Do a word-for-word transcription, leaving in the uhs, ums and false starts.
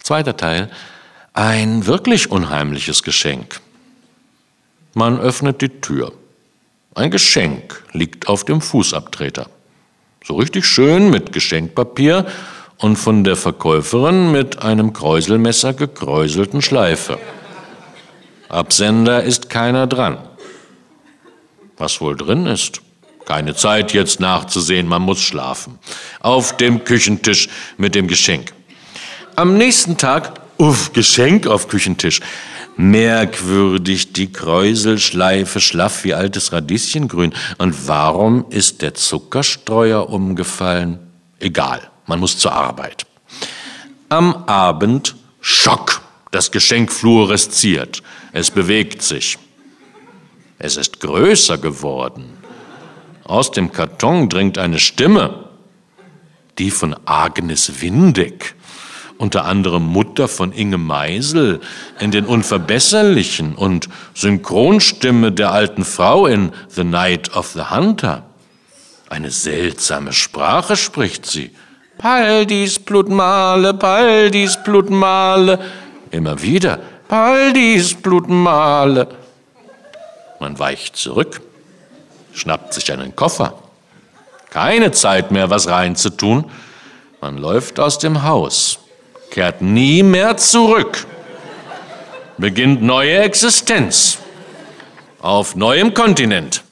Zweiter Teil. Ein wirklich unheimliches Geschenk. Man öffnet die Tür. Ein Geschenk liegt auf dem Fußabtreter. So richtig schön mit Geschenkpapier und von der Verkäuferin mit einem Kräuselmesser gekräuselten Schleife. Absender ist keiner dran. Was wohl drin ist? Keine Zeit jetzt nachzusehen, man muss schlafen. Auf dem Küchentisch mit dem Geschenk. Am nächsten Tag, uff, Geschenk auf Küchentisch. Merkwürdig, die Kräuselschleife schlaff wie altes Radieschengrün. Und warum ist der Zuckerstreuer umgefallen? Egal, man muss zur Arbeit. Am Abend, Schock, das Geschenk fluoresziert. Es bewegt sich. Es ist größer geworden. Aus dem Karton dringt eine Stimme, die von Agnes Windeck, unter anderem Mutter von Inge Meisel in Den Unverbesserlichen und Synchronstimme der alten Frau in The Night of the Hunter. Eine seltsame Sprache spricht sie. Paldis Blutmale, Paldis Blutmale. Immer wieder, Paldis Blutmale. Man weicht zurück, schnappt sich einen Koffer. Keine Zeit mehr, was reinzutun. Man läuft aus dem Haus, kehrt nie mehr zurück, beginnt neue Existenz auf neuem Kontinent.